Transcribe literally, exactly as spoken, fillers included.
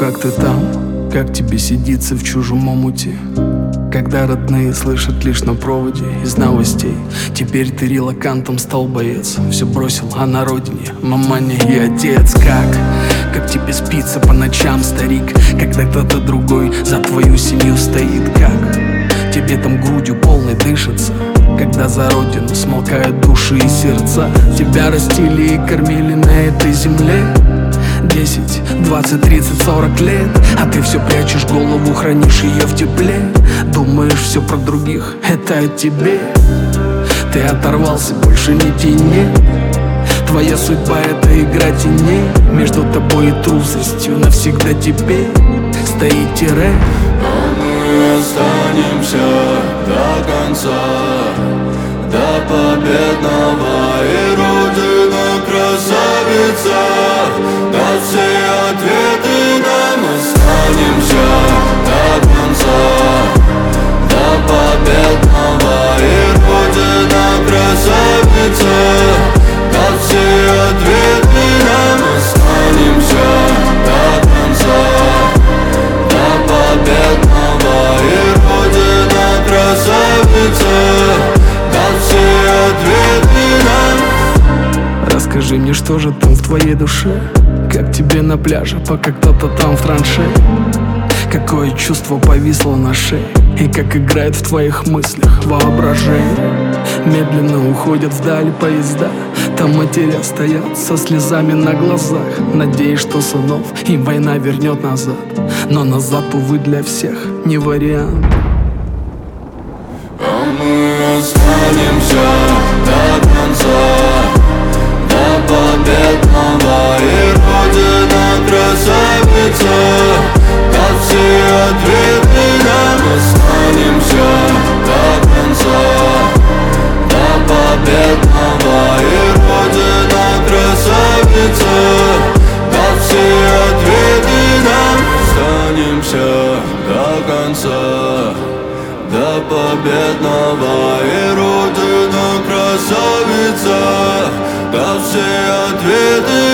как ты там, как тебе сидится в чужом омуте, когда родные слышат лишь на проводе из новостей. Теперь ты релокантом стал, боец, все бросил, а на родине маманя и отец. Как, как тебе спится по ночам, старик, когда кто-то другой за твою семью стоит? Как тебе там грудью полной дышится, когда за родину смолкают души и сердца? Тебя растили и кормили на этой земле десять, двадцать, тридцать, сорок лет, а ты все прячешь голову, хранишь ее в тепле. Думаешь, все про других, это о тебе. Ты оторвался, больше нитей нет. Твоя судьба — это игра теней. Между тобой и трусостью навсегда теперь стоит тире. Но мы останемся до конца, до победного, и Родина красавица даст все ответы нам. Останемся до конца, до победного, и Родина красавица даст все ответы нам. Останемся до конца, до победного, и Родина красавица даст все ответы нам. Расскажи мне, что же там в твоей душе? Как тебе на пляже, пока кто-то там в траншее? Какое чувство повисло на шее? И как играет в твоих мыслях воображение? Медленно уходят вдаль поезда, там матеря стоят со слезами на глазах, надеясь, что сынов им война вернет назад. Но назад, увы, для всех не вариант. А мы останемся до конца, до победного, и Родина красавица даст все ответы нам. Останемся до конца, до победного, и Родина красавица даст все ответы нам. Останемся до конца, до победного, и Родина красавица даст все ответы